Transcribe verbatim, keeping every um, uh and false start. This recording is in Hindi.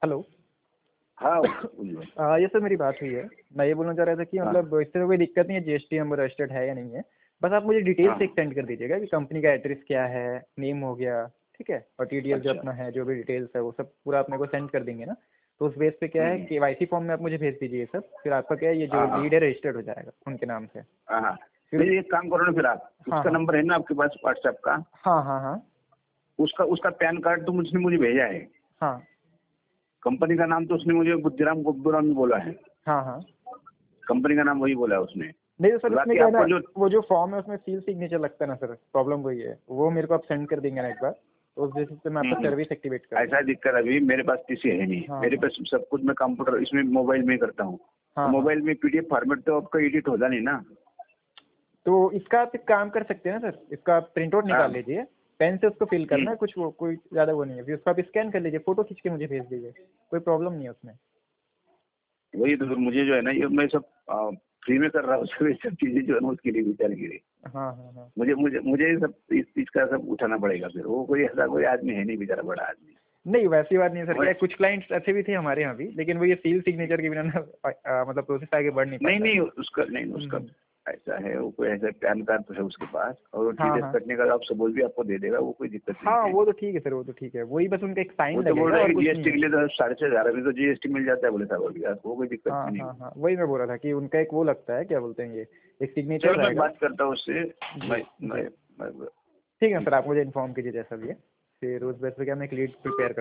हेलो। हाँ बोलिए। आ, ये सर मेरी बात हुई है। मैं ये बोलना चाह रहा था कि हाँ मतलब इससे कोई दिक्कत नहीं है, जीएसटी नंबर रजिस्टर्ड है या नहीं है। बस आप मुझे डिटेल्स एक हाँ। सेंड कर दीजिएगा कि कंपनी का एड्रेस क्या है, नेम हो गया, ठीक है, और टीडीएस जो अच्छा। अपना है, जो भी डिटेल्स है वो सब पूरा आप मेरे को सेंड कर देंगे ना। तो उस बेस पे क्या है, हम्म, केवाईसी फॉर्म में आप मुझे भेज दीजिए ये सब, फिर आपका क्या है, ये जो हाँ हाँ लीड है रजिस्टर्ड हो जाएगा उनके नाम से। हाँ हाँ। फिर नहीं एक काम करो ना, फिर आप हाँ उसका हाँ नंबर है ना आपके पास व्हाट्सएप का, हाँ हाँ हाँ उसका उसका पैन कार्ड तो मुझने मुझे भेजा है। हाँ कंपनी का नाम तो उसने मुझे बुद्धिराम गोब्बूराम बोला है। हाँ हाँ। कंपनी का नाम वही बोला है उसने। नहीं तो सर उसमें बाकी क्या है ना, आपको जो वो जो फॉर्म है उसमें सील सिग्नेचर लगता है ना सर, प्रॉब्लम वही है। वो मेरे को आप सेंड कर देंगे ना एक बार, तो उस बेसिस पे मैं हम्म, आपका हम्म, सर्विस एक्टिवेट कर ऐसा दूँगा। दिक्कत अभी मेरे पास पीसी है नहीं, हाँ मेरे हाँ पास सब कुछ मैं कंप्यूटर इसमें मोबाइल में ही करता हूँ। तो हाँ हाँ। मोबाइल में पीडीएफ फॉर्मेट तो आपका एडिट होता नहीं ना। तो इसका आप एक काम कर सकते हैं ना सर, इसका आप प्रिंट आउट हाँ। निकाल लीजिए, पेन से उसको फिल करना हम्म, है, कुछ वो कोई ज़्यादा वो नहीं है, फिर उसको आप स्कैन कर लीजिए, फोटो खींच के मुझे भेज दीजिए, कोई प्रॉब्लम नहीं है उसमें। वही तो फिर मुझे जो है ना, ये मैं सब फ्री में कर रहा हूँ सब, ये सब चीजें जो है ना उसके लिए विचार की रही। हाँ हाँ हाँ। मुझे मुझे मुझे ये सब इस चीज का सब उठाना पड़ेगा, फिर वो कोई ऐसा कोई आदमी है नहीं बेचारा, बड़ा आदमी। नहीं वैसी बात नहीं है सर, क्या मैं- है, कुछ क्लाइंट्स ऐसे भी थे हमारे यहाँ भी, लेकिन वो ये सील सिग्नेचर के बिना ना आ, आ, मतलब प्रोसेस आगे बढ़ नहीं नहीं पाता है। नहीं उसका नहीं हम्म, उसका हम्म। ऐसा है, वो कोई ऐसा पैन कार्ड तो है उसके पास, और वो हाँ टीडीएस हाँ कटने का आपसे बोल भी आपको दे देगा, वो कोई दिक्कत नहीं हाँ, है। वो तो ठीक है सर, वो तो ठीक है, वही बस उनका एक वो साइन तो बोल लगेगा रहे हैं और कि कुछ नहीं जीएसटी के है। लिए तो साढ़े छह हजार अभी तो जीएसटी मिल जाता है बोले साहब अभी, वो कोई दिक्कत हाँ भी नहीं हाँ है। हाँ, वही मैं बोल रहा था कि उनका एक वो लगता है, क्या बोलते हैं ये, एक सिग्नेचर चलो मैं रहेगा। बात करता हूँ उससे। जी मैं जी। मैं मैं ठीक है ठीक सर, है। आप मुझे इन्फॉर्म कीजिए जैसा भी है, फिर उस बेस पे क्या मैं एक लीड प्रिपेयर